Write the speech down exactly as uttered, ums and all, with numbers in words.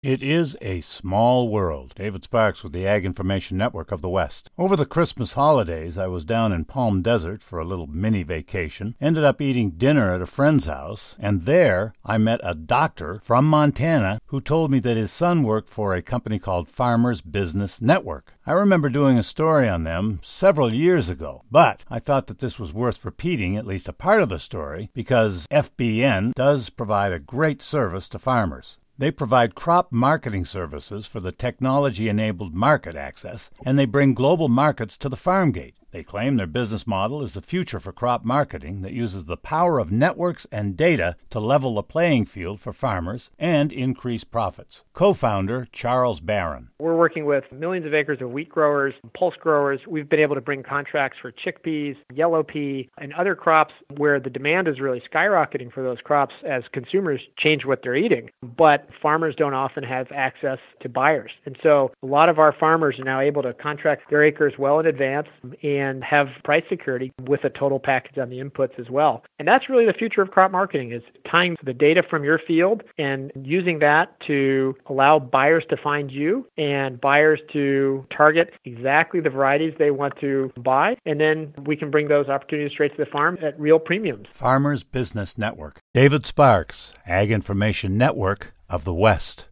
It is a small world. David Sparks with the Ag Information Network of the West. Over the Christmas holidays, I was down in Palm Desert for a little mini vacation, ended up eating dinner at a friend's house, and there I met a doctor from Montana who told me that his son worked for a company called Farmers Business Network. I remember doing a story on them several years ago, but I thought that this was worth repeating at least a part of the story because F B N does provide a great service to farmers. They provide crop marketing services for the technology-enabled market access, and they bring global markets to the farm gate. They claim their business model is the future for crop marketing that uses the power of networks and data to level the playing field for farmers and increase profits. Co-founder Charles Barron. We're working with millions of acres of wheat growers, pulse growers. We've been able to bring contracts for chickpeas, yellow pea, and other crops where the demand is really skyrocketing for those crops as consumers change what they're eating. But farmers don't often have access to buyers. And so a lot of our farmers are now able to contract their acres well in advance and and have price security with a total package on the inputs as well. And that's really the future of crop marketing, is tying the data from your field and using that to allow buyers to find you and buyers to target exactly the varieties they want to buy. And then we can bring those opportunities straight to the farm at real premiums. Farmers Business Network. David Sparks, Ag Information Network of the West.